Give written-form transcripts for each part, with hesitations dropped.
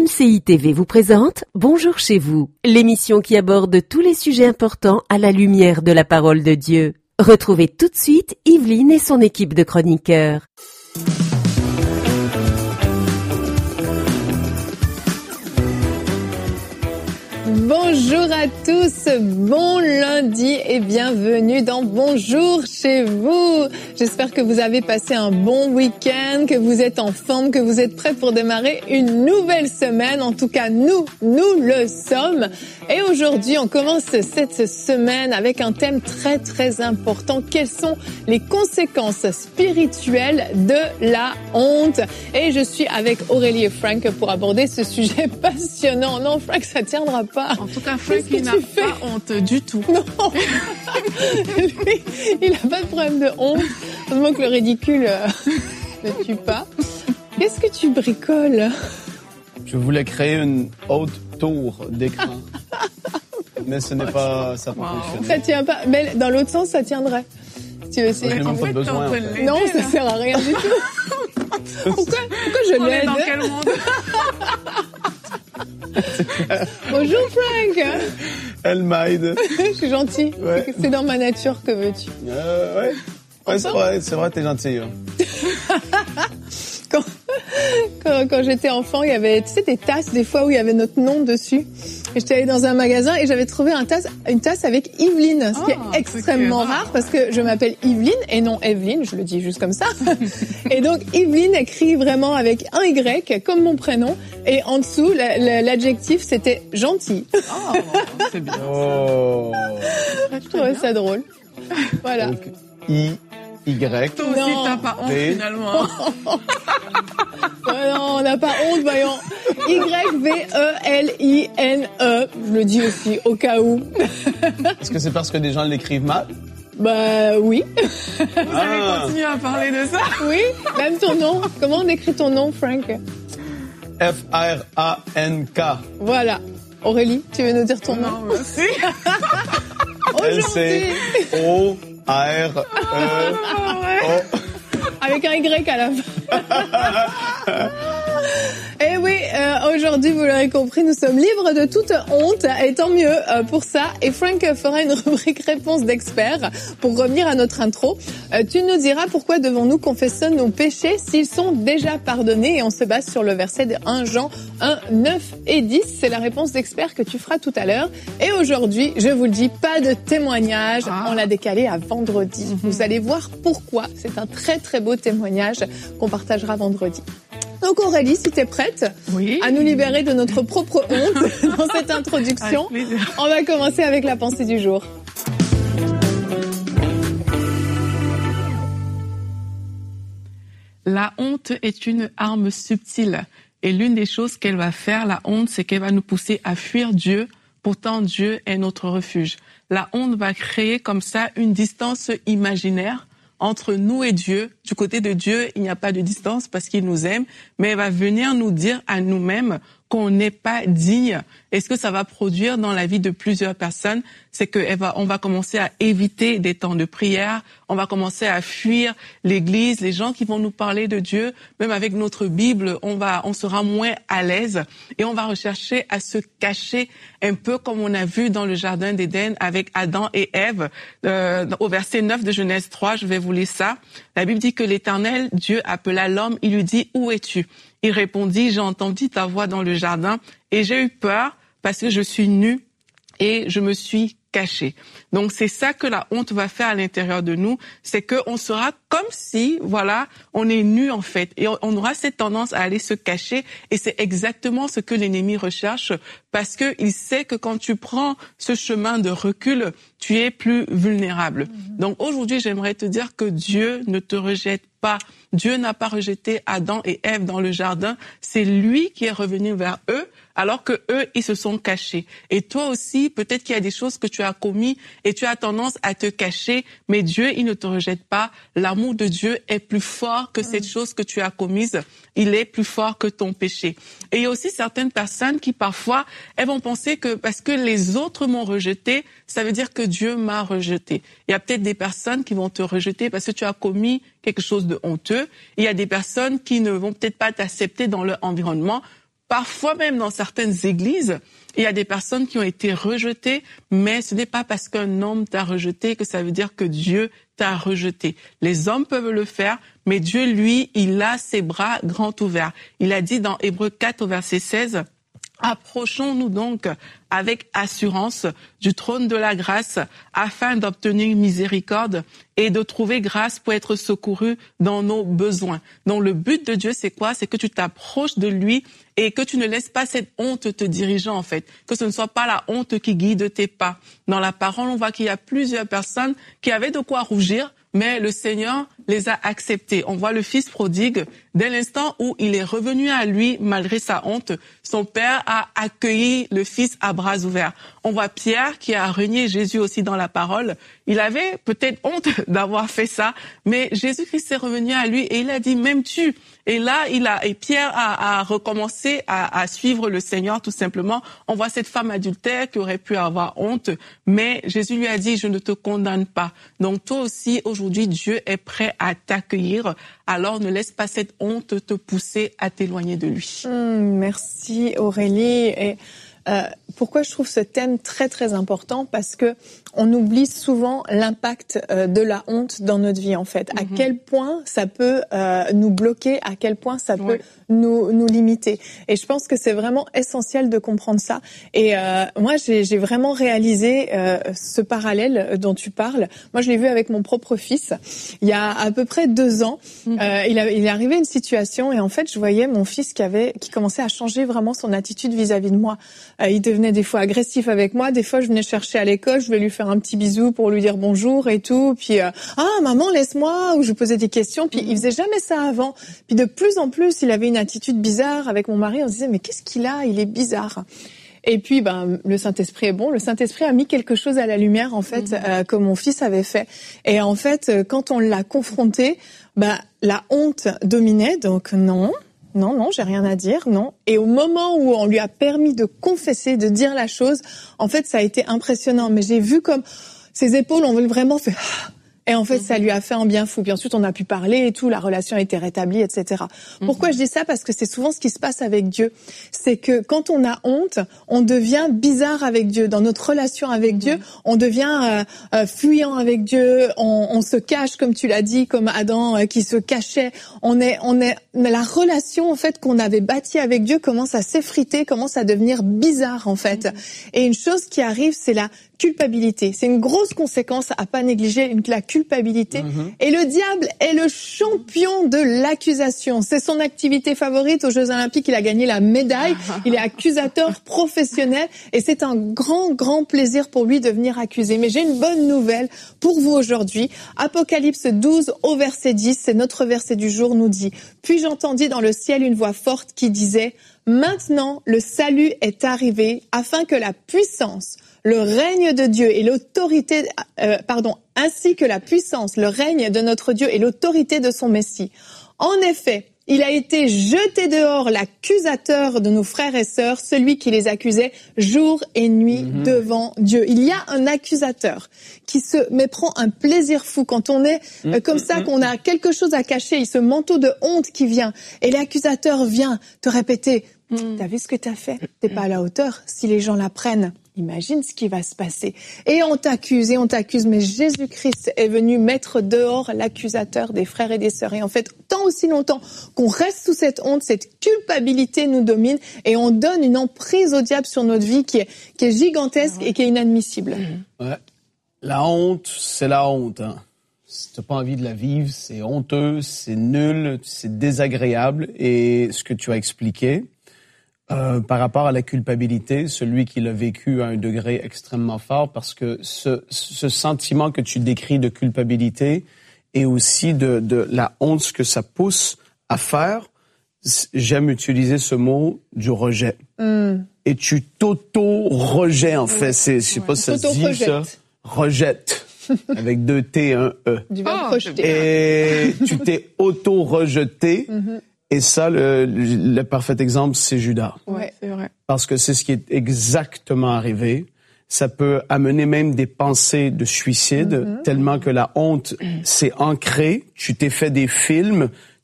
MCI TV vous présente Bonjour chez vous, l'émission qui aborde tous les sujets importants à la lumière de la parole de Dieu. Retrouvez tout de suite Yveline et son équipe de chroniqueurs. Bonjour à tous, bon lundi et bienvenue dans Bonjour chez vous. J'espère que vous avez passé un bon week-end, que vous êtes en forme, que vous êtes prêts pour démarrer une nouvelle semaine. En tout cas, nous le sommes. Et aujourd'hui, on commence cette semaine avec un thème très important. Quelles sont les conséquences spirituelles de la honte? Et je suis avec Aurélie et Frank pour aborder ce sujet passionnant. Non, Frank, ça tiendra pas. En tout cas, Frank, il n'a pas honte du tout. Non. Lui, il n'a pas de problème de honte. Heureusement que le ridicule ne tue pas. Qu'est-ce que tu bricoles? Je voulais créer une haute tour d'écran. Mais ce n'est pas... Ça peut fonctionner. Ça tient pas. Mais dans l'autre sens, ça tiendrait. Tu veux essayer? Je n'ai même pas besoin. En fait. Non, ça sert à rien du tout. Pourquoi je l'aide? On est dans quel monde? Bonjour Frank. Elle m'aide. Je suis gentille. Ouais. C'est dans ma nature, que veux-tu? Ouais, c'est vrai, t'es gentille. Quand j'étais enfant, il y avait, tu sais, des tasses des fois où il y avait notre nom dessus. Et j'étais allée dans un magasin et j'avais trouvé une tasse avec Yveline, ce qui est extrêmement rare parce que je m'appelle Yveline et non Evelyne, je le dis juste comme ça. Et donc Yveline écrit vraiment avec un Y comme mon prénom et en dessous l'adjectif c'était gentil. Oh, c'est bien. Oh. Je trouvais ça drôle. Voilà. Donc, Y. Toi aussi, t'as pas honte finalement. Non, on n'a pas honte, voyons. Y-V-E-L-I-N-E. Je le dis aussi, au cas où. Est-ce que c'est parce que des gens l'écrivent mal? Bah oui. Vous allez continuer à parler de ça? Oui, même ton nom. Comment on écrit ton nom, Frank? F-R-A-N-K. Voilà. Aurélie, tu veux nous dire ton nom? Non, merci. Aujourd'hui. O-R-E-O. Avec un Y à la fin. Et oui, aujourd'hui, vous l'aurez compris, nous sommes libres de toute honte, et tant mieux pour ça. Et Frank fera une rubrique réponse d'experts pour revenir à notre intro. Tu nous diras pourquoi devons-nous confesser nos péchés s'ils sont déjà pardonnés, et on se base sur le verset de 1 Jean 1, 9 et 10. C'est la réponse d'experts que tu feras tout à l'heure. Et aujourd'hui, je vous le dis, pas de témoignage. On l'a décalé à vendredi. Vous allez voir pourquoi. C'est un très beau témoignage qu'on partagera vendredi. Donc Aurélie, si tu es prête à nous libérer de notre propre honte dans cette introduction, on va commencer avec la pensée du jour. La honte est une arme subtile. Et l'une des choses qu'elle va faire, la honte, c'est qu'elle va nous pousser à fuir Dieu. Pourtant, Dieu est notre refuge. La honte va créer comme ça une distance imaginaire entre nous et Dieu. Du côté de Dieu, il n'y a pas de distance parce qu'il nous aime, mais elle va venir nous dire à nous-mêmes qu'on n'est pas digne. Et ce que ça va produire dans la vie de plusieurs personnes, c'est on va commencer à éviter des temps de prière, on va commencer à fuir l'église, les gens qui vont nous parler de Dieu, même avec notre Bible, on sera moins à l'aise et on va rechercher à se cacher un peu comme on a vu dans le jardin d'Éden avec Adam et Ève. Au verset 9 de Genèse 3, je vais vous lire ça. La Bible dit que l'Éternel, Dieu, appela l'homme, il lui dit « Où es-tu » Il répondit « J'ai entendu ta voix dans le jardin et j'ai eu peur parce que je suis nu et je me suis caché. » Donc c'est ça que la honte va faire à l'intérieur de nous, c'est qu'on sera comme si, on est nu en fait, et on aura cette tendance à aller se cacher, et c'est exactement ce que l'ennemi recherche, parce que il sait que quand tu prends ce chemin de recul, tu es plus vulnérable. Donc aujourd'hui, j'aimerais te dire que Dieu ne te rejette pas. Dieu n'a pas rejeté Adam et Ève dans le jardin, c'est lui qui est revenu vers eux, alors que eux, ils se sont cachés. Et toi aussi, peut-être qu'il y a des choses que tu as commis et tu as tendance à te cacher, mais Dieu, il ne te rejette pas. L'amour de Dieu est plus fort que cette chose que tu as commise. Il est plus fort que ton péché. Et il y a aussi certaines personnes qui parfois, elles vont penser que parce que les autres m'ont rejeté, ça veut dire que Dieu m'a rejeté. Il y a peut-être des personnes qui vont te rejeter parce que tu as commis quelque chose de honteux. Il y a des personnes qui ne vont peut-être pas t'accepter dans leur environnement Parfois même dans certaines églises, il y a des personnes qui ont été rejetées, mais ce n'est pas parce qu'un homme t'a rejeté que ça veut dire que Dieu t'a rejeté. Les hommes peuvent le faire, mais Dieu, lui, il a ses bras grands ouverts. Il a dit dans Hébreux 4 au verset 16, « Approchons-nous donc avec assurance du trône de la grâce afin d'obtenir miséricorde et de trouver grâce pour être secouru dans nos besoins. » Donc le but de Dieu, c'est quoi? C'est que tu t'approches de lui et que tu ne laisses pas cette honte te dirigeant, en fait. Que ce ne soit pas la honte qui guide tes pas. Dans la parole, on voit qu'il y a plusieurs personnes qui avaient de quoi rougir, mais le Seigneur les a acceptés. On voit le fils prodigue, dès l'instant où il est revenu à lui, malgré sa honte, son père a accueilli le fils à bras ouverts. On voit Pierre qui a renié Jésus aussi dans la parole. Il avait peut-être honte d'avoir fait ça, mais Jésus-Christ est revenu à lui et il a dit, m'aimes-tu? Et là, Pierre a recommencé à suivre le Seigneur tout simplement. On voit cette femme adultère qui aurait pu avoir honte, mais Jésus lui a dit, je ne te condamne pas. Donc toi aussi, aujourd'hui, Dieu est prêt à t'accueillir. Alors ne laisse pas cette honte te pousser à t'éloigner de lui. Merci Aurélie. Et pourquoi je trouve ce thème très très important? Parce que on oublie souvent l'impact de la honte dans notre vie en fait. À quel point ça peut nous bloquer, à quel point ça peut nous limiter. Et je pense que c'est vraiment essentiel de comprendre ça. Et moi j'ai vraiment réalisé ce parallèle dont tu parles. Moi je l'ai vu avec mon propre fils. Il y a à peu près 2 ans, il est arrivé une situation et en fait je voyais mon fils qui commençait à changer vraiment son attitude vis-à-vis de moi. Il devenait des fois agressif avec moi, des fois je venais chercher à l'école, je voulais lui faire un petit bisou pour lui dire bonjour et tout, puis maman laisse-moi, ou je posais des questions, puis il faisait jamais ça avant. Puis de plus en plus, il avait une attitude bizarre avec mon mari, on se disait mais qu'est-ce qu'il a? Il est bizarre. Et puis le Saint-Esprit est bon, le Saint-Esprit a mis quelque chose à la lumière en fait que mon fils avait fait. Et en fait, quand on l'a confronté, la honte dominait, donc non, j'ai rien à dire, non. Et au moment où on lui a permis de confesser, de dire la chose, en fait, ça a été impressionnant. Mais j'ai vu comme ses épaules ont vraiment fait... Et en fait, ça lui a fait un bien fou. Puis ensuite, on a pu parler et tout, la relation a été rétablie, etc. Pourquoi je dis ça? Parce que c'est souvent ce qui se passe avec Dieu. C'est que quand on a honte, on devient bizarre avec Dieu. Dans notre relation avec Dieu, on devient fuyant avec Dieu. On se cache, comme tu l'as dit, comme Adam qui se cachait. La relation en fait qu'on avait bâtie avec Dieu commence à s'effriter, commence à devenir bizarre en fait. Et une chose qui arrive, c'est la culpabilité. C'est une grosse conséquence à pas négliger, la culpabilité. Et le diable est le champion de l'accusation. C'est son activité favorite aux Jeux Olympiques. Il a gagné la médaille. Il est accusateur professionnel. Et c'est un grand, grand plaisir pour lui de venir accuser. Mais j'ai une bonne nouvelle pour vous aujourd'hui. Apocalypse 12 au verset 10, c'est notre verset du jour, nous dit « Puis j'entendis dans le ciel une voix forte qui disait « Maintenant le salut est arrivé afin que la puissance, le règne de Dieu et l'autorité, ainsi que la puissance, le règne de notre Dieu et l'autorité de son Messie. En effet, il a été jeté dehors l'accusateur de nos frères et sœurs, celui qui les accusait jour et nuit devant Dieu. » Il y a un accusateur qui prend un plaisir fou quand on est comme ça, qu'on a quelque chose à cacher, il ce manteau de honte qui vient. Et l'accusateur vient te répéter « T'as vu ce que t'as fait? T'es pas à la hauteur. Si les gens l'apprennent, imagine ce qui va se passer. » Et on t'accuse, mais Jésus-Christ est venu mettre dehors l'accusateur des frères et des sœurs. Et en fait, tant aussi longtemps qu'on reste sous cette honte, cette culpabilité nous domine et on donne une emprise au diable sur notre vie qui est gigantesque et qui est inadmissible. Ouais. La honte, c'est la honte. Hein. Si t'as pas envie de la vivre, c'est honteux, c'est nul, c'est désagréable. Et ce que tu as expliqué, par rapport à la culpabilité, celui qui l'a vécu à un degré extrêmement fort, parce que ce sentiment que tu décris de culpabilité et aussi de la honte, ce que ça pousse à faire, j'aime utiliser ce mot du rejet. Et tu t'auto-rejets, en fait. Je sais pas si ça se dit, ça. Rejette. Avec 2 T, 1 E. Du verbe projeter. Et tu t'es auto-rejeté. Et ça, le parfait exemple, c'est Judas. Ouais, c'est vrai. Parce que c'est ce qui est exactement arrivé. Ça peut amener même des pensées de suicide, tellement que la honte s'est ancrée. Tu t'es fait des films,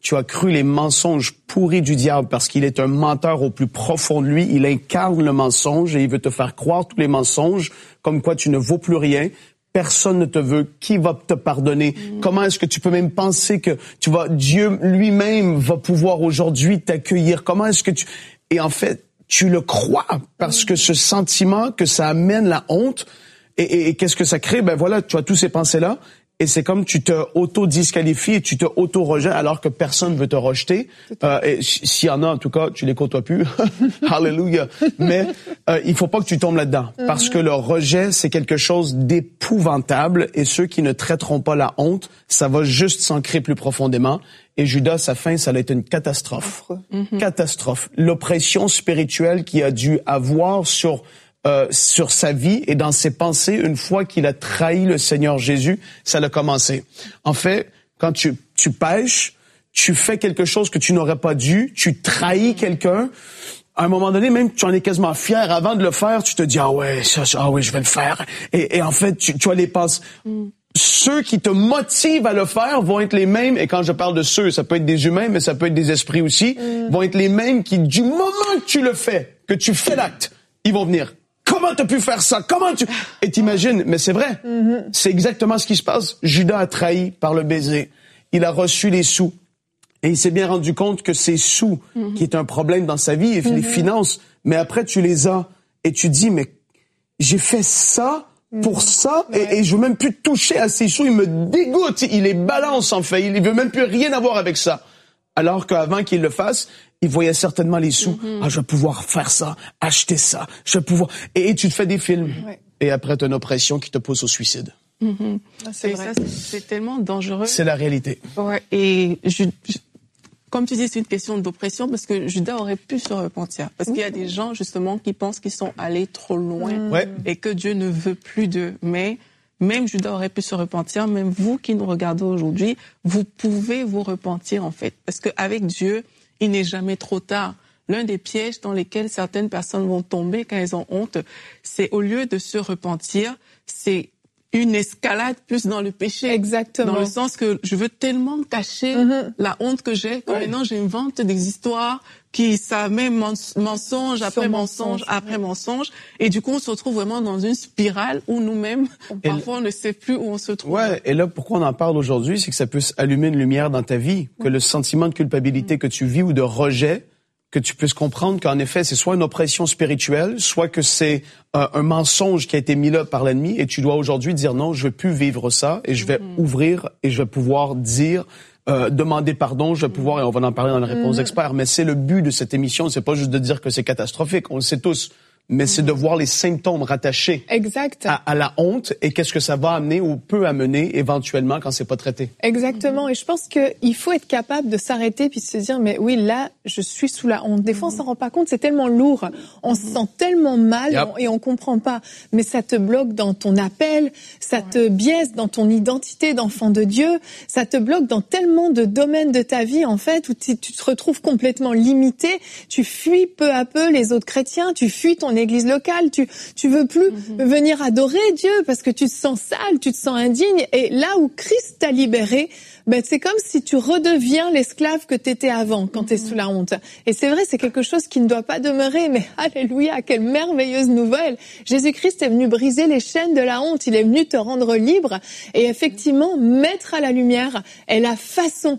Tu as cru les mensonges pourris du diable parce qu'il est un menteur au plus profond de lui. Il incarne le mensonge et il veut te faire croire tous les mensonges, comme quoi tu ne vaux plus rien. Personne ne te veut. Qui va te pardonner? Comment est-ce que tu peux même penser que Dieu lui-même va pouvoir aujourd'hui t'accueillir? Comment est-ce que et en fait, tu le crois parce que ce sentiment que ça amène la honte et qu'est-ce que ça crée? Ben voilà, tu as tous ces pensées-là. Et c'est comme tu te auto-disqualifies et tu te auto-rejettes alors que personne veut te rejeter. Et s'il y en a, en tout cas, tu les côtoies plus. Hallelujah. Mais il faut pas que tu tombes là-dedans. Parce que le rejet, c'est quelque chose d'épouvantable. Et ceux qui ne traiteront pas la honte, ça va juste s'ancrer plus profondément. Et Judas, sa fin, ça a été une catastrophe. Catastrophe. L'oppression spirituelle qu'il a dû avoir sur sa vie et dans ses pensées, une fois qu'il a trahi le Seigneur Jésus, ça l'a commencé. En fait, quand tu pêches, tu fais quelque chose que tu n'aurais pas dû, tu trahis quelqu'un. À un moment donné, même tu en es quasiment fier. Avant de le faire, tu te dis ah ouais, je vais le faire. Et en fait, tu as les pensées. Ceux qui te motivent à le faire vont être les mêmes, et quand je parle de ceux, ça peut être des humains, mais ça peut être des esprits aussi, vont être les mêmes qui, du moment que tu le fais, que tu fais l'acte, ils vont venir. Comment t'as pu faire ça? Et t'imagines, mais c'est vrai. C'est exactement ce qui se passe. Judas a trahi par le baiser. Il a reçu les sous. Et il s'est bien rendu compte que ces sous, qui est un problème dans sa vie, et les finances, mais après tu les as, et tu dis, mais j'ai fait ça pour ça, et je veux même plus toucher à ces sous, il me dégoûte, il les balance en fait, il veut même plus rien avoir avec ça. Alors qu'avant qu'il le fasse, il voyait certainement les sous. Ah, je vais pouvoir faire ça, acheter ça, je vais pouvoir... Et tu te fais des films. Ouais. Et après, tu as une oppression qui te pousse au suicide. C'est tellement dangereux. C'est la réalité. Ouais, et comme tu dis, c'est une question d'oppression parce que Judas aurait pu se repentir. Parce qu'il y a des gens, justement, qui pensent qu'ils sont allés trop loin et que Dieu ne veut plus d'eux. Mais même Judas aurait pu se repentir, même vous qui nous regardez aujourd'hui, vous pouvez vous repentir, en fait. Parce qu'avec Dieu, il n'est jamais trop tard. L'un des pièges dans lesquels certaines personnes vont tomber quand elles ont honte, c'est au lieu de se repentir, c'est une escalade plus dans le péché. Exactement. Dans le sens que je veux tellement cacher la honte que j'ai que maintenant j'invente des histoires qui ça met mensonge après mensonge après mensonge, et du coup on se retrouve vraiment dans une spirale où nous-mêmes parfois on ne sait plus où on se trouve. Ouais, et là pourquoi on en parle aujourd'hui, c'est que ça peut allumer une lumière dans ta vie, que le sentiment de culpabilité que tu vis ou de rejet, que tu puisses comprendre qu'en effet, c'est soit une oppression spirituelle, soit que c'est un mensonge qui a été mis là par l'ennemi, et tu dois aujourd'hui dire non, je veux plus vivre ça, et je vais ouvrir, et je vais pouvoir dire, demander pardon, je vais pouvoir, et on va en parler dans la réponse d'expert, mais c'est le but de cette émission, c'est pas juste de dire que c'est catastrophique, on le sait tous, mais c'est de voir les symptômes rattachés à la honte et qu'est-ce que ça va amener ou peut amener éventuellement quand c'est pas traité. Exactement. Et je pense qu'il faut être capable de s'arrêter puis de se dire, mais oui, là, je suis sous la honte. Des fois, on s'en rend pas compte, c'est tellement lourd. On se sent tellement mal et on comprend pas. Mais ça te bloque dans ton appel, ça te biaise dans ton identité d'enfant de Dieu, ça te bloque dans tellement de domaines de ta vie, en fait, où tu te retrouves complètement limité. Tu fuis peu à peu les autres chrétiens, tu fuis ton église locale, tu veux plus venir adorer Dieu parce que tu te sens sale, tu te sens indigne, et là où Christ t'a libéré, ben c'est comme si tu redeviens l'esclave que t'étais avant quand t'es sous la honte. Et c'est vrai, c'est quelque chose qui ne doit pas demeurer, mais alléluia, quelle merveilleuse nouvelle. Jésus-Christ est venu briser les chaînes de la honte, il est venu te rendre libre et effectivement mettre à la lumière et la façon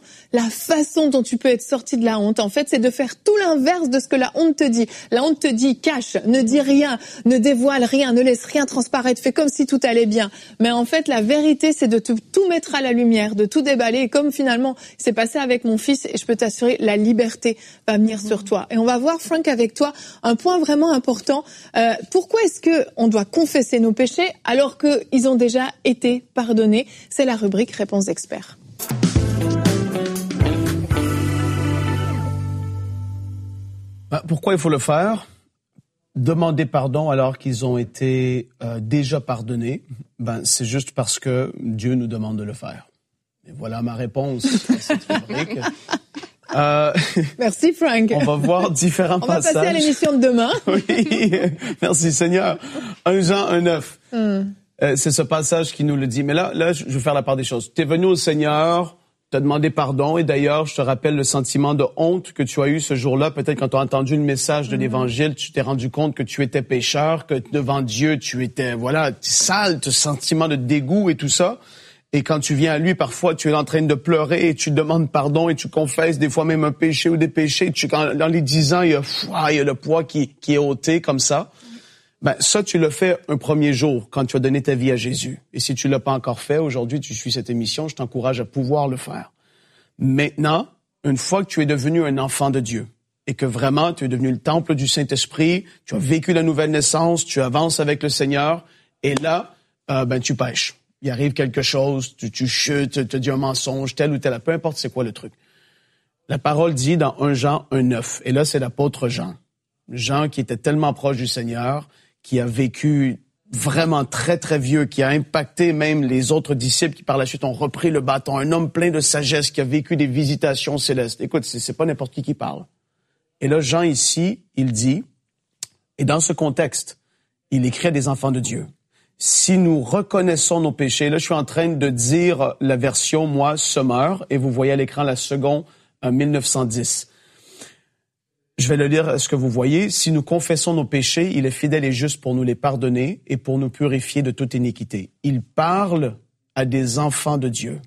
dont tu peux être sorti de la honte. En fait, c'est de faire tout l'inverse de ce que la honte te dit. La honte te dit cache, ne dis rien, ne dévoile rien, ne laisse rien transparaître, fais comme si tout allait bien. Mais en fait, la vérité, c'est de tout mettre à la lumière, de tout déballer. Et comme finalement, c'est passé avec mon fils, et je peux t'assurer, la liberté va venir sur toi. Et on va voir, Frank, avec toi, un point vraiment important. Pourquoi est-ce que on doit confesser nos péchés alors qu'ils ont déjà été pardonnés? C'est la rubrique Réponse d'experts. Pourquoi il faut le faire? Demander pardon alors qu'ils ont été déjà pardonnés, c'est juste parce que Dieu nous demande de le faire. Et voilà ma réponse à cette rubrique. Merci Frank. On va voir différents passages. On va passer à l'émission de demain. Oui, merci Seigneur. 1 Jean 1:9. C'est ce passage qui nous le dit. Mais là, je vais faire la part des choses. Tu es venu au Seigneur tu as demandé pardon. Et d'ailleurs, je te rappelle le sentiment de honte que tu as eu ce jour-là. Peut-être quand tu as entendu le message de l'Évangile, tu t'es rendu compte que tu étais pécheur, que devant Dieu, tu étais, sale, ce sentiment de dégoût et tout ça. Et quand tu viens à lui, parfois, tu es en train de pleurer et tu demandes pardon et tu confesses des fois même un péché ou des péchés. Dans les 10 ans, il y a le poids qui est ôté comme ça. Ça, tu l'as fait un premier jour quand tu as donné ta vie à Jésus. Et si tu l'as pas encore fait, aujourd'hui, tu suis cette émission, je t'encourage à pouvoir le faire. Maintenant, une fois que tu es devenu un enfant de Dieu et que vraiment tu es devenu le temple du Saint-Esprit, tu as vécu la nouvelle naissance, tu avances avec le Seigneur et là, tu pêches. Il arrive quelque chose, tu chutes, tu dis un mensonge, tel ou tel, peu importe c'est quoi le truc. La parole dit dans 1 Jean 1:9, et là c'est l'apôtre Jean. Jean qui était tellement proche du Seigneur, qui a vécu vraiment très, très vieux, qui a impacté même les autres disciples qui par la suite ont repris le bâton. Un homme plein de sagesse qui a vécu des visitations célestes. Écoute, c'est pas n'importe qui parle. Et là, Jean ici, il dit, et dans ce contexte, il écrit à des enfants de Dieu. Si nous reconnaissons nos péchés, là je suis en train de dire la version, moi, Summer, et vous voyez à l'écran la seconde 1910. Je vais le lire à ce que vous voyez. Si nous confessons nos péchés, il est fidèle et juste pour nous les pardonner et pour nous purifier de toute iniquité. Il parle à des enfants de Dieu.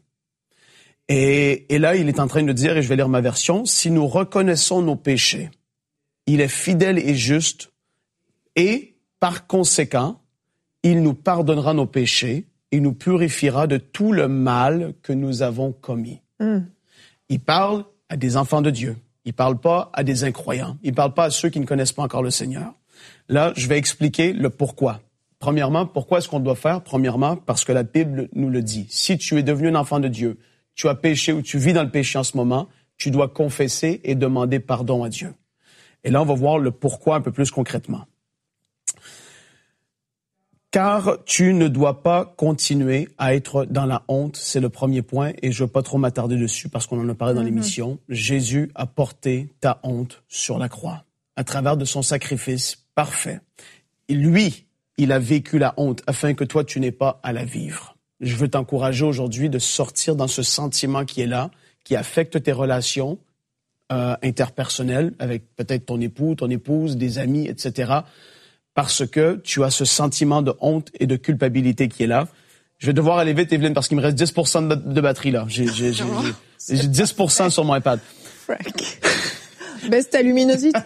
Et là, il est en train de dire, et je vais lire ma version, si nous reconnaissons nos péchés, il est fidèle et juste et, par conséquent, il nous pardonnera nos péchés et nous purifiera de tout le mal que nous avons commis. Il parle à des enfants de Dieu. Il parle pas à des incroyants. Il parle pas à ceux qui ne connaissent pas encore le Seigneur. Là, je vais expliquer le pourquoi. Premièrement, pourquoi est-ce qu'on doit faire? Premièrement, parce que la Bible nous le dit. Si tu es devenu un enfant de Dieu, tu as péché ou tu vis dans le péché en ce moment, tu dois confesser et demander pardon à Dieu. Et là, on va voir le pourquoi un peu plus concrètement. Car tu ne dois pas continuer à être dans la honte, c'est le premier point, et je ne veux pas trop m'attarder dessus parce qu'on en a parlé dans l'émission. Jésus a porté ta honte sur la croix, à travers de son sacrifice parfait. Et lui, il a vécu la honte afin que toi, tu n'aies pas à la vivre. Je veux t'encourager aujourd'hui de sortir dans ce sentiment qui est là, qui affecte tes relations interpersonnelles avec peut-être ton époux, ton épouse, des amis, etc., parce que tu as ce sentiment de honte et de culpabilité qui est là. Je vais devoir aller vite, Evelyne, parce qu'il me reste 10% de batterie, là. J'ai 10% sur mon iPad. Baisse ta luminosité.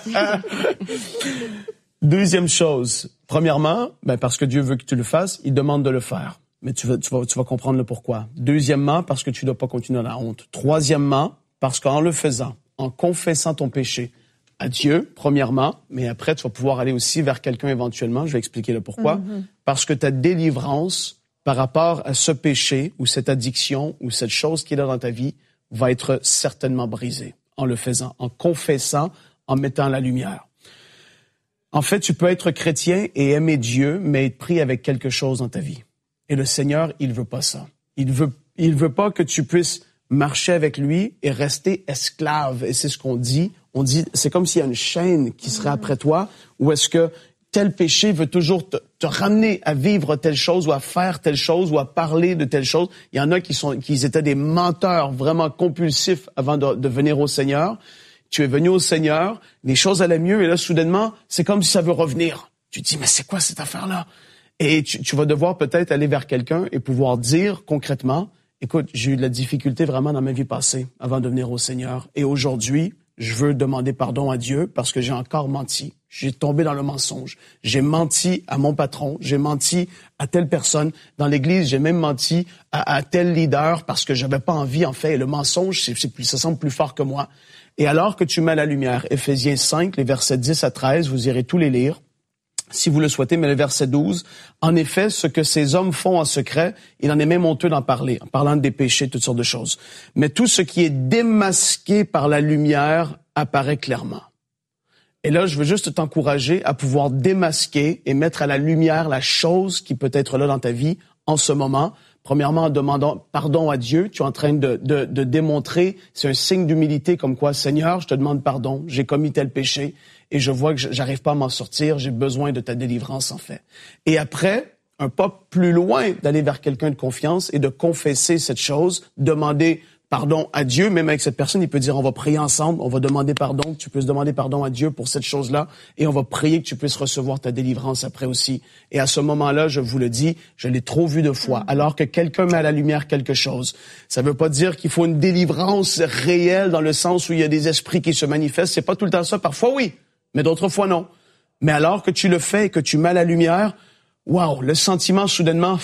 Deuxième chose. Premièrement, parce que Dieu veut que tu le fasses, il demande de le faire. Mais tu vas comprendre le pourquoi. Deuxièmement, parce que tu ne dois pas continuer dans la honte. Troisièmement, parce qu'en le faisant, en confessant ton péché, à Dieu, premièrement, mais après, tu vas pouvoir aller aussi vers quelqu'un éventuellement. Je vais expliquer le pourquoi. Parce que ta délivrance par rapport à ce péché ou cette addiction ou cette chose qui est là dans ta vie va être certainement brisée en le faisant, en confessant, en mettant la lumière. En fait, tu peux être chrétien et aimer Dieu, mais être pris avec quelque chose dans ta vie. Et le Seigneur, il veut pas ça. Il veut pas que tu puisses marcher avec lui et rester esclave. Et c'est ce qu'on dit. On dit, c'est comme s'il y a une chaîne qui serait après toi, ou est-ce que tel péché veut toujours te ramener à vivre telle chose, ou à faire telle chose, ou à parler de telle chose. Il y en a qui étaient des menteurs vraiment compulsifs avant de venir au Seigneur. Tu es venu au Seigneur, les choses allaient mieux, et là, soudainement, c'est comme si ça veut revenir. Tu te dis, mais c'est quoi cette affaire-là? Et tu vas devoir peut-être aller vers quelqu'un et pouvoir dire concrètement, écoute, j'ai eu de la difficulté vraiment dans ma vie passée avant de venir au Seigneur. Et aujourd'hui, je veux demander pardon à Dieu parce que j'ai encore menti. J'ai tombé dans le mensonge. J'ai menti à mon patron. J'ai menti à telle personne. Dans l'Église, j'ai même menti à tel leader parce que j'avais pas envie, en fait. Et le mensonge, ça semble plus fort que moi. Et alors que tu mets la lumière, Éphésiens 5, les versets 10 à 13, vous irez tous les lire. Si vous le souhaitez, mais le verset 12, en effet, ce que ces hommes font en secret, il en est même honteux d'en parler, en parlant des péchés, toutes sortes de choses. Mais tout ce qui est démasqué par la lumière apparaît clairement. Et là, je veux juste t'encourager à pouvoir démasquer et mettre à la lumière la chose qui peut être là dans ta vie en ce moment. Premièrement, en demandant pardon à Dieu, tu es en train de démontrer, c'est un signe d'humilité comme quoi, Seigneur, je te demande pardon, j'ai commis tel péché et je vois que j'arrive pas à m'en sortir, j'ai besoin de ta délivrance en fait. Et après, un pas plus loin d'aller vers quelqu'un de confiance et de confesser cette chose, demander pardon à Dieu, même avec cette personne, il peut dire, on va prier ensemble, on va demander pardon, que tu puisses demander pardon à Dieu pour cette chose-là, et on va prier que tu puisses recevoir ta délivrance après aussi. Et à ce moment-là, je vous le dis, je l'ai trop vu de fois. Alors que quelqu'un met à la lumière quelque chose, ça veut pas dire qu'il faut une délivrance réelle dans le sens où il y a des esprits qui se manifestent. C'est pas tout le temps ça. Parfois, oui, mais d'autres fois, non. Mais alors que tu le fais et que tu mets à la lumière, wow, le sentiment soudainement,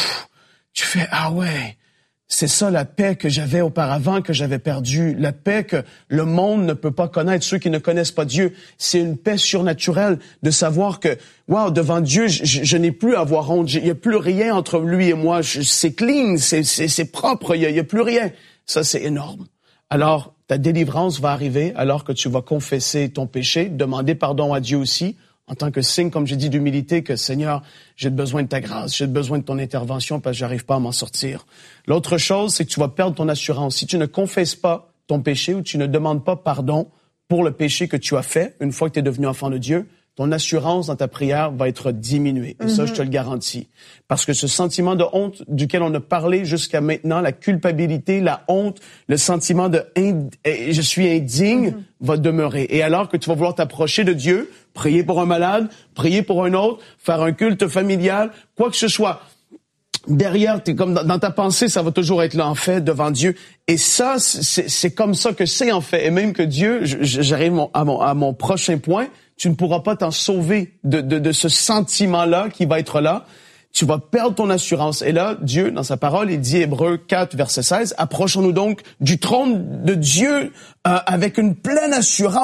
tu fais, ah ouais, c'est ça la paix que j'avais auparavant, que j'avais perdue. La paix que le monde ne peut pas connaître, ceux qui ne connaissent pas Dieu. C'est une paix surnaturelle de savoir que, wow, devant Dieu, je n'ai plus à avoir honte. Il n'y a plus rien entre lui et moi. C'est clean, c'est propre, il y a plus rien. Ça, c'est énorme. Alors, ta délivrance va arriver alors que tu vas confesser ton péché, demander pardon à Dieu aussi, en tant que signe, comme j'ai dit, d'humilité, que Seigneur, j'ai besoin de ta grâce, j'ai besoin de ton intervention parce que j'arrive pas à m'en sortir. L'autre chose, c'est que tu vas perdre ton assurance. Si tu ne confesses pas ton péché ou tu ne demandes pas pardon pour le péché que tu as fait, une fois que tu es devenu enfant de Dieu, ton assurance dans ta prière va être diminuée. Et ça, je te le garantis. Parce que ce sentiment de honte duquel on a parlé jusqu'à maintenant, la culpabilité, la honte, le sentiment de je suis indigne va demeurer. Et alors que tu vas vouloir t'approcher de Dieu, prier pour un malade, prier pour un autre, faire un culte familial, quoi que ce soit, derrière, t'es comme dans ta pensée, ça va toujours être là en fait devant Dieu. Et ça, c'est comme ça que c'est en fait. Et même que Dieu, j'arrive à mon prochain point, tu ne pourras pas t'en sauver de ce sentiment-là qui va être là. Tu vas perdre ton assurance. Et là, Dieu, dans sa parole, il dit, Hébreux 4, verset 16, « Approchons-nous donc du trône de Dieu avec une pleine assurance. »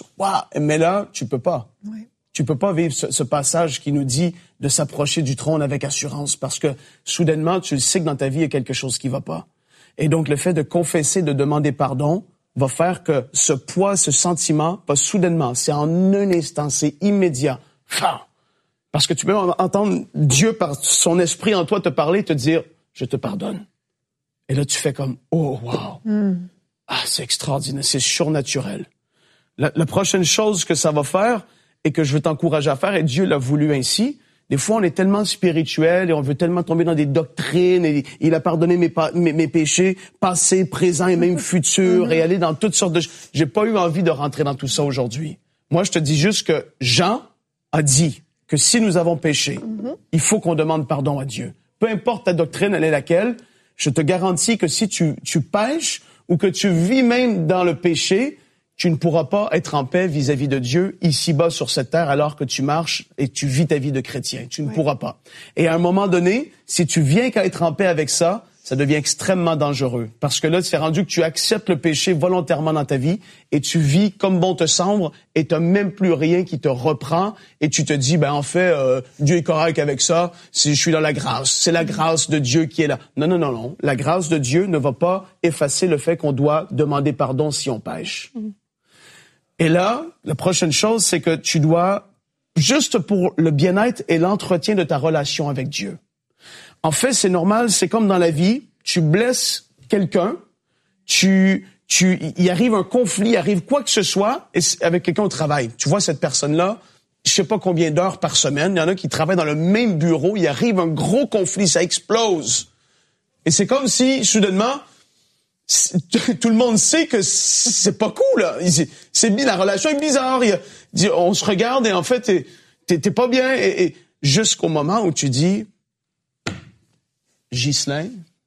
Wow. Mais là, tu peux pas. Oui. Tu peux pas vivre ce passage qui nous dit de s'approcher du trône avec assurance parce que soudainement, tu le sais que dans ta vie, il y a quelque chose qui va pas. Et donc, le fait de confesser, de demander pardon, va faire que ce poids, ce sentiment, pas soudainement, c'est en un instant, c'est immédiat. Parce que tu peux entendre Dieu par son esprit en toi te parler et te dire, je te pardonne. Et là, tu fais comme, oh, wow. Ah, c'est extraordinaire, c'est surnaturel. La prochaine chose que ça va faire et que je veux t'encourager à faire, et Dieu l'a voulu ainsi, des fois, on est tellement spirituel et on veut tellement tomber dans des doctrines et il a pardonné mes péchés passés, présents et même futurs et aller dans toutes sortes de... J'ai pas eu envie de rentrer dans tout ça aujourd'hui. Moi, je te dis juste que Jean a dit que si nous avons péché, il faut qu'on demande pardon à Dieu. Peu importe ta doctrine, elle est laquelle, je te garantis que si tu pêches ou que tu vis même dans le péché, tu ne pourras pas être en paix vis-à-vis de Dieu ici-bas sur cette terre alors que tu marches et tu vis ta vie de chrétien. Tu ne pourras pas. Et à un moment donné, si tu viens qu'à être en paix avec ça, ça devient extrêmement dangereux. Parce que là, c'est rendu que tu acceptes le péché volontairement dans ta vie et tu vis comme bon te semble et tu n'as même plus rien qui te reprend et tu te dis, ben en fait, Dieu est correct avec ça, je suis dans la grâce. C'est la grâce de Dieu qui est là. Non, non, non, non. La grâce de Dieu ne va pas effacer le fait qu'on doit demander pardon si on pêche. Et là, la prochaine chose, c'est que tu dois, juste pour le bien-être et l'entretien de ta relation avec Dieu. En fait, c'est normal, c'est comme dans la vie, tu blesses quelqu'un, il arrive un conflit, il arrive quoi que ce soit avec quelqu'un au travail. Tu vois cette personne-là, je sais pas combien d'heures par semaine, il y en a qui travaillent dans le même bureau, il arrive un gros conflit, ça explose. Et c'est comme si, soudainement, tout le monde sait que c'est pas cool, là. La relation est bizarre. On se regarde et en fait, t'es pas bien. Et jusqu'au moment où tu dis, Ghislain,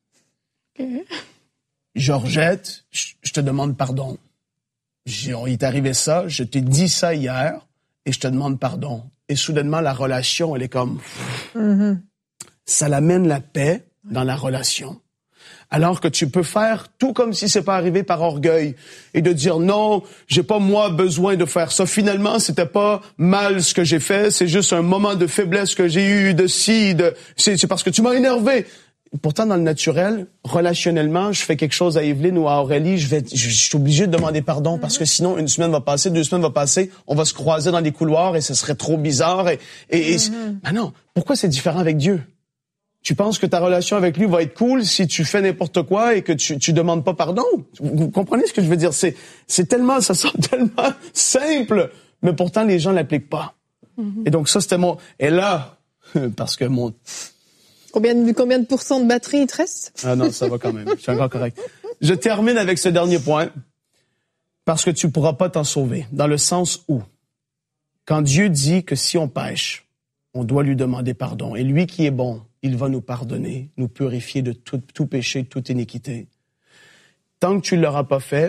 Georgette, je te demande pardon. Il t'est arrivé ça, je t'ai dit ça hier et je te demande pardon. Et soudainement, la relation, elle est comme... Ça l'amène la paix dans la relation. Alors que tu peux faire tout comme si c'est pas arrivé par orgueil et de dire non, j'ai pas moi besoin de faire ça. Finalement, c'était pas mal ce que j'ai fait, c'est juste un moment de faiblesse que j'ai eu c'est parce que tu m'as énervé. Pourtant, dans le naturel, relationnellement, je fais quelque chose à Evelyne ou à Aurélie, je suis obligé de demander pardon parce que sinon, une semaine va passer, 2 semaines vont passer, on va se croiser dans les couloirs et ce serait trop bizarre. Ben non, pourquoi c'est différent avec Dieu? Tu penses que ta relation avec lui va être cool si tu fais n'importe quoi et que tu demandes pas pardon? Vous comprenez ce que je veux dire? C'est tellement, ça semble tellement simple, mais pourtant les gens l'appliquent pas. Et donc ça, c'était et là, parce que Combien de pourcents de batterie il te reste? Ah non, ça va quand même. Je suis encore correct. Je termine avec ce dernier point, parce que tu pourras pas t'en sauver, dans le sens où, quand Dieu dit que si on pêche, on doit lui demander pardon, et lui qui est bon, il va nous pardonner, nous purifier de tout péché, toute iniquité. Tant que tu ne l'auras pas fait,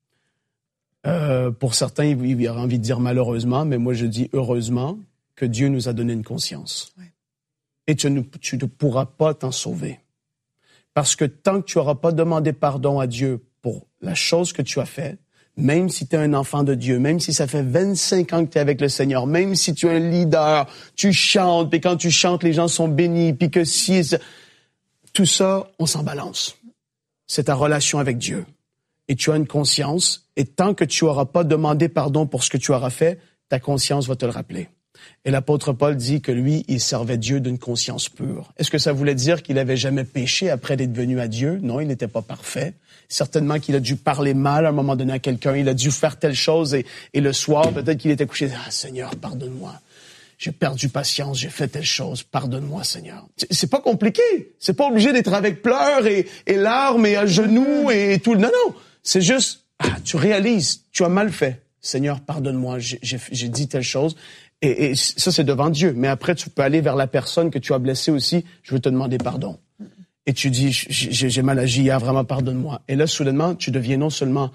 pour certains, il y aura envie de dire malheureusement, mais moi je dis heureusement que Dieu nous a donné une conscience. Ouais. Et tu ne pourras pas t'en sauver. Parce que tant que tu n'auras pas demandé pardon à Dieu pour la chose que tu as faite, même si tu es un enfant de Dieu, même si ça fait 25 ans que tu es avec le Seigneur, même si tu es un leader, tu chantes, puis quand tu chantes, les gens sont bénis, puis que si... Tout ça, on s'en balance. C'est ta relation avec Dieu. Et tu as une conscience, et tant que tu n'auras pas demandé pardon pour ce que tu auras fait, ta conscience va te le rappeler. Et l'apôtre Paul dit que lui, il servait Dieu d'une conscience pure. Est-ce que ça voulait dire qu'il n'avait jamais péché après d'être venu à Dieu? Non, il n'était pas parfait. Certainement qu'il a dû parler mal à un moment donné à quelqu'un, il a dû faire telle chose, et le soir, peut-être qu'il était couché, « Ah, Seigneur, pardonne-moi. J'ai perdu patience, j'ai fait telle chose, pardonne-moi, Seigneur. » C'est pas compliqué. C'est pas obligé d'être avec pleurs et larmes et à genoux et tout. Non, non. C'est juste, tu réalises, tu as mal fait. Seigneur, pardonne-moi, j'ai dit telle chose. Et ça, c'est devant Dieu. Mais après, tu peux aller vers la personne que tu as blessée aussi. Je veux te demander pardon. Et tu dis, j'ai mal agi hier, vraiment pardonne-moi. Et là, soudainement, tu deviens non seulement...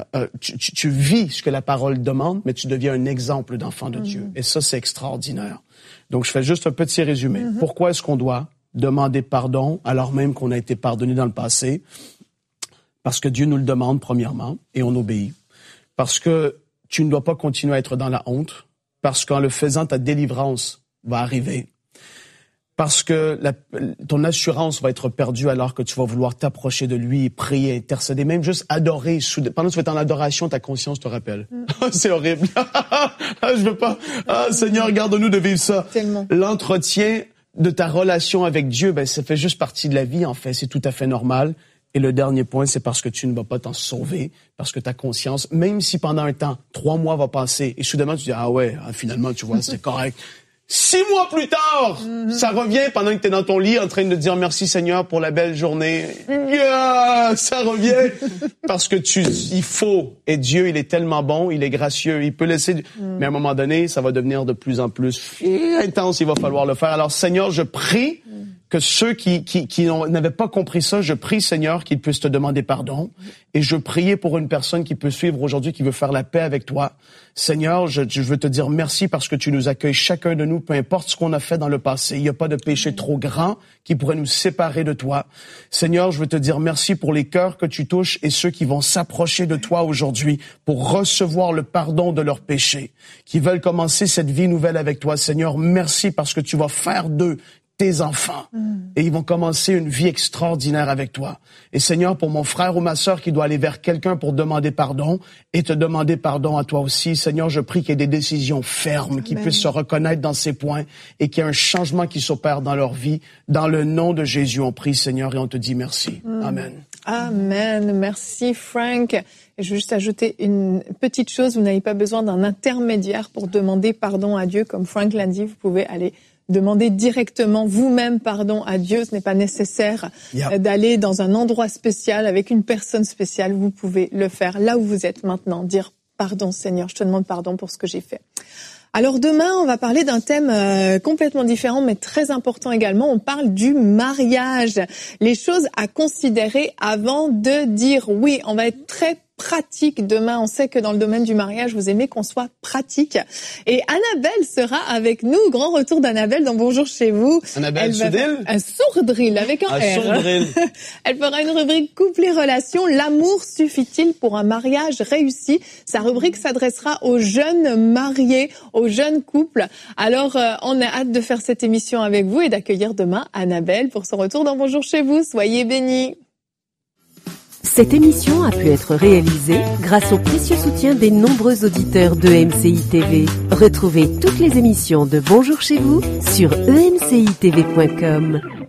tu vis ce que la parole demande, mais tu deviens un exemple d'enfant de Dieu. Et ça, c'est extraordinaire. Donc, je fais juste un petit résumé. Pourquoi est-ce qu'on doit demander pardon alors même qu'on a été pardonné dans le passé? Parce que Dieu nous le demande, premièrement, et on obéit. Parce que tu ne dois pas continuer à être dans la honte, parce qu'en le faisant, ta délivrance va arriver. Parce que ton assurance va être perdue alors que tu vas vouloir t'approcher de lui, prier, intercéder, même juste adorer. Pendant que tu es en adoration, ta conscience te rappelle. C'est horrible. Je veux pas. Seigneur, garde-nous de vivre ça. Tellement. L'entretien de ta relation avec Dieu, ça fait juste partie de la vie, en fait. C'est tout à fait normal. Et le dernier point, c'est parce que tu ne vas pas t'en sauver, parce que ta conscience, même si pendant un temps, 3 mois va passer, et soudainement tu dis, finalement, tu vois, c'est correct. 6 mois plus tard, ça revient pendant que tu es dans ton lit en train de dire merci Seigneur pour la belle journée. Ça revient parce que il faut. Et Dieu, il est tellement bon, il est gracieux, il peut laisser... Mais à un moment donné, ça va devenir de plus en plus intense, il va falloir le faire. Alors Seigneur, je prie que ceux qui n'avaient pas compris ça, je prie, Seigneur, qu'ils puissent te demander pardon. Et je priais pour une personne qui peut suivre aujourd'hui, qui veut faire la paix avec toi. Seigneur, je veux te dire merci parce que tu nous accueilles chacun de nous, peu importe ce qu'on a fait dans le passé. Il n'y a pas de péché trop grand qui pourrait nous séparer de toi. Seigneur, je veux te dire merci pour les cœurs que tu touches et ceux qui vont s'approcher de toi aujourd'hui pour recevoir le pardon de leurs péchés, qui veulent commencer cette vie nouvelle avec toi. Seigneur, merci parce que tu vas faire d'eux tes enfants. Et ils vont commencer une vie extraordinaire avec toi. Et Seigneur, pour mon frère ou ma sœur qui doit aller vers quelqu'un pour demander pardon et te demander pardon à toi aussi, Seigneur, je prie qu'il y ait des décisions fermes, qu'ils puissent se reconnaître dans ces points et qu'il y ait un changement qui s'opère dans leur vie. Dans le nom de Jésus, on prie, Seigneur, et on te dit merci. Amen. Amen. Merci, Frank. Et je veux juste ajouter une petite chose. Vous n'avez pas besoin d'un intermédiaire pour demander pardon à Dieu. Comme Frank l'a dit, vous pouvez aller demander directement vous-même pardon à Dieu. Ce n'est pas nécessaire d'aller dans un endroit spécial avec une personne spéciale. Vous pouvez le faire là où vous êtes maintenant. Dire pardon Seigneur, je te demande pardon pour ce que j'ai fait. Alors demain, on va parler d'un thème complètement différent mais très important également. On parle du mariage. Les choses à considérer avant de dire oui. On va être très pratique demain. On sait que dans le domaine du mariage, vous aimez qu'on soit pratique. Et Annabelle sera avec nous. Grand retour d'Annabelle dans Bonjour chez vous. Annabelle Sourdril. Un Sourdril avec un R. Sourdril. Elle fera une rubrique couple et relations. L'amour suffit-il pour un mariage réussi? Sa rubrique s'adressera aux jeunes mariés, aux jeunes couples. Alors, on a hâte de faire cette émission avec vous et d'accueillir demain Annabelle pour son retour dans Bonjour chez vous. Soyez bénis. Cette émission a pu être réalisée grâce au précieux soutien des nombreux auditeurs de MCI TV. Retrouvez toutes les émissions de Bonjour chez vous sur emcitv.com.